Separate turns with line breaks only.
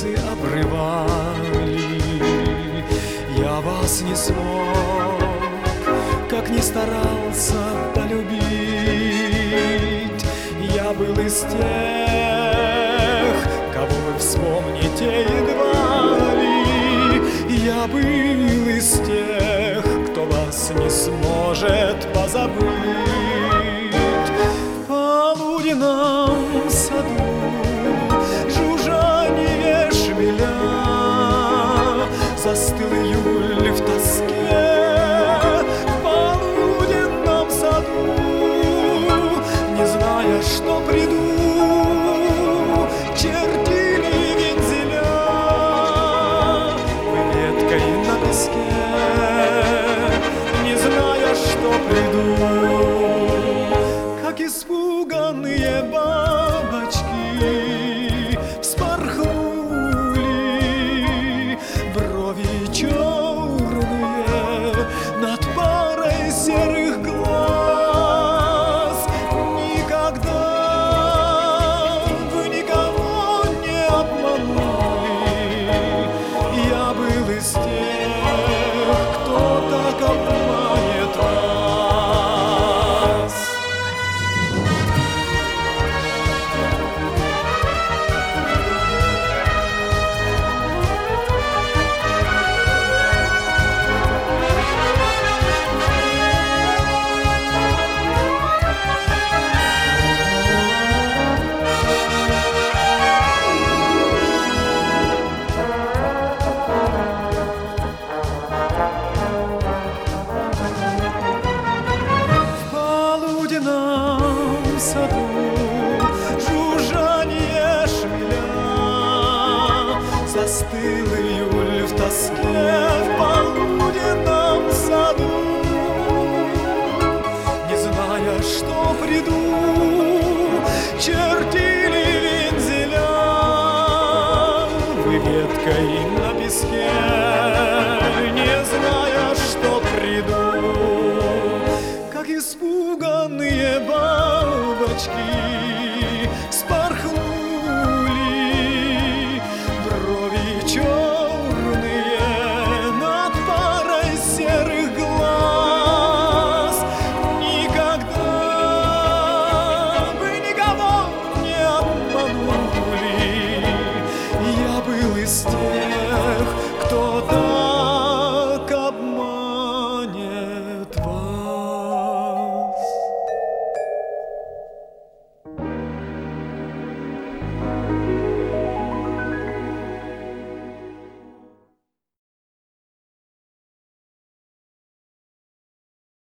рельсы обрывали. Я вас не смог, как ни старался полюбить. Я был из тех, кого вы вспомните едва ли. Я был из тех, кто вас не сможет позабыть. В полуденном саду жужжанье шмеля, застыл июль в тоске. В полуденном саду, не зная, что приду, чертили вензеля. Вы веткой на песке, не зная, что приду, как испуганные бабочки вспорхнули. Брови черные над парой серых глаз. Никогда вы никого не обманули. Я был из тех, кто так обманет вас. В саду жужжанье шмеля, застыл июль в тоске. В полуденном саду, не зная, что приду, чертили вензеля. Вы веткой на песке, не зная, что приду, как испуганные бабочки